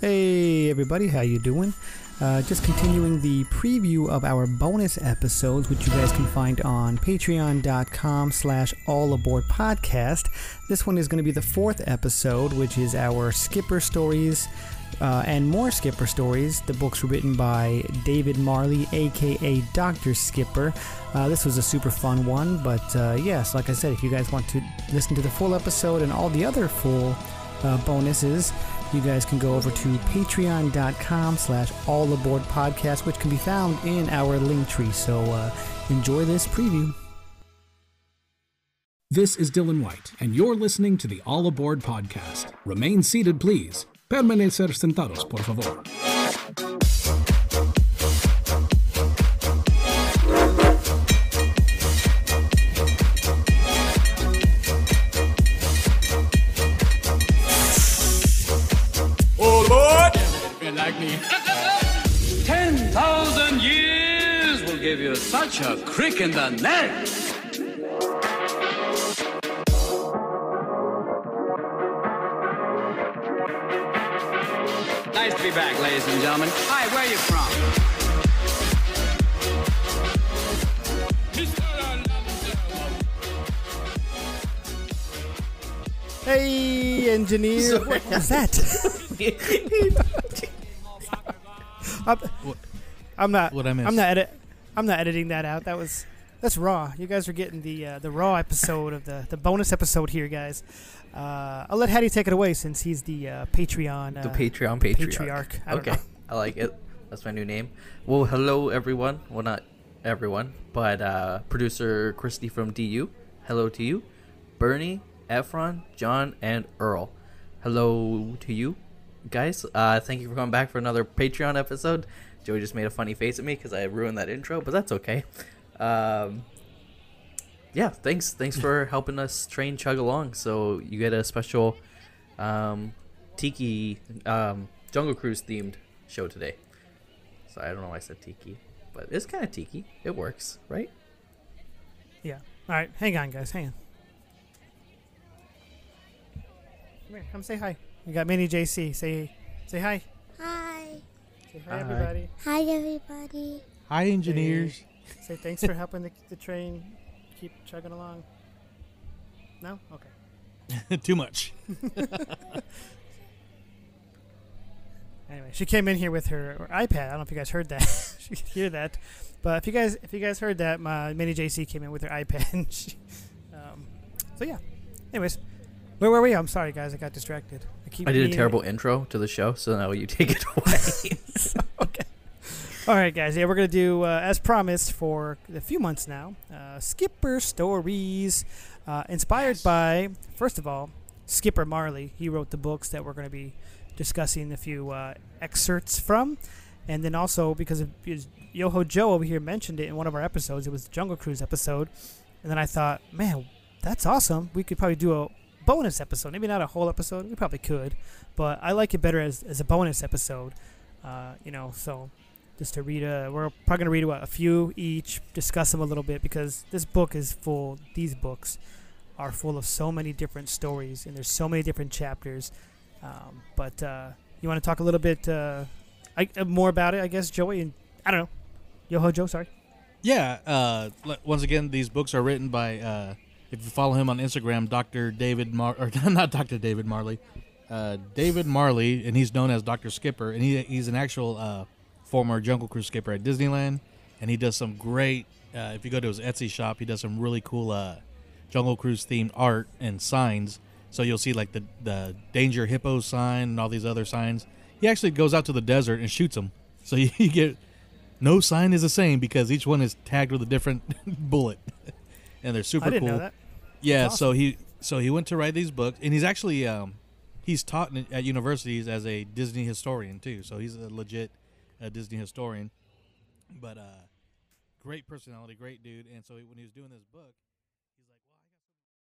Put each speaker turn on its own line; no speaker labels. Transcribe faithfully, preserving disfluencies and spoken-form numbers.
Hey everybody, how you doing? Uh, just continuing the preview of our bonus episodes, which you guys can find on patreon.com slash all aboard podcast. This one is going to be the fourth episode, which is our Skipper Stories uh, and More Skipper Stories. The books were written by David Marley, aka Doctor Skipper. Uh, this was a super fun one, but uh, yes, like I said, if you guys want to listen to the full episode and all the other full uh, bonuses, you guys can go over to patreon.com slash all aboard podcast, which can be found in our link tree. So uh, enjoy this preview.
This is Dylan White, and you're listening to the All Aboard podcast. Remain seated, please. Permanecer sentados, por favor.
Like me. Ten thousand years will give you such a crick in the neck. Nice to be back, ladies and gentlemen. Hi, where are you from?
Hey, engineer.
Sorry.
What was that? I'm, I'm not.
What I missed?
I'm not edit. I'm not editing that out. That was that's raw. You guys are getting the uh, the raw episode of the the bonus episode here, guys. Uh, I'll let Hattie take it away since he's the uh, Patreon. Uh,
the Patreon patriarch.
patriarch. I don't
Okay,
know.
I like it. That's my new name. Well, hello everyone. Well, not everyone, but uh, producer Christy from D U. Hello to you, Bernie, Efron, John, and Earl. Hello to you, guys. Uh, thank you for coming back for another Patreon episode. Joey just made a funny face at me because I ruined that intro, but that's okay. Um, yeah, thanks. Thanks for helping us train Chug along. So you get a special um, Tiki um, Jungle Cruise themed show today. So I don't know why I said Tiki, but it's kind of Tiki. It works, right?
Yeah. All right. Hang on, guys. Hang on. Come here. Come say hi. You got Mini J C. Say say hi.
Hi.
Say hi,
Hi.
everybody.
Hi, everybody.
Hi, engineers.
Say, say thanks for helping the, the train keep chugging along. No? Okay.
Too much.
Anyway, she came in here with her, her iPad. I don't know if you guys heard that. She could hear that. But if you guys if you guys heard that, my Mini J C came in with her iPad. And she, um, so yeah. Anyways, where were we? I'm sorry, guys. I got distracted. I keep
I did a
meaning-
terrible intro to the show, so now you take it away.
Okay. All right, guys. Yeah, we're going to do, uh, as promised, for a few months now, uh, Skipper Stories, uh, inspired by, first of all, Skipper Marley. He wrote the books that we're going to be discussing a few uh, excerpts from. And then also, because of because Yoho Joe over here mentioned it in one of our episodes, it was the Jungle Cruise episode. And then I thought, man, that's awesome. We could probably do a bonus episode. Maybe not a whole episode. We probably could. But I like it better as, as a bonus episode. Uh, you know, so... Just to read a, we're probably gonna read what, a few each, discuss them a little bit because this book is full. These books are full of so many different stories and there's so many different chapters. Um, but uh, you want to talk a little bit uh, I, uh, more about it, I guess, Joey? And I don't know, Yoho Joe. Sorry.
Yeah. Uh, l- once again, these books are written by, uh, if you follow him on Instagram, Doctor David Mar, or not Doctor David Marley, uh, David Marley, and he's known as Doctor Skipper, and he he's an actual uh, former Jungle Cruise skipper at Disneyland, and he does some great. Uh, if you go to his Etsy shop, he does some really cool uh, Jungle Cruise themed art and signs. So you'll see like the the Danger Hippo sign and all these other signs. He actually goes out to the desert and shoots them. So you, you get no sign is the same because each one is tagged with a different bullet, and they're super
I didn't
cool.
know that.
Yeah,
That's
so
awesome.
he so he went to write these books, and he's actually um, he's taught in, at universities as a Disney historian too. So he's a legit uh, Disney historian, but uh, great personality, great dude. And so he, when he was doing this book,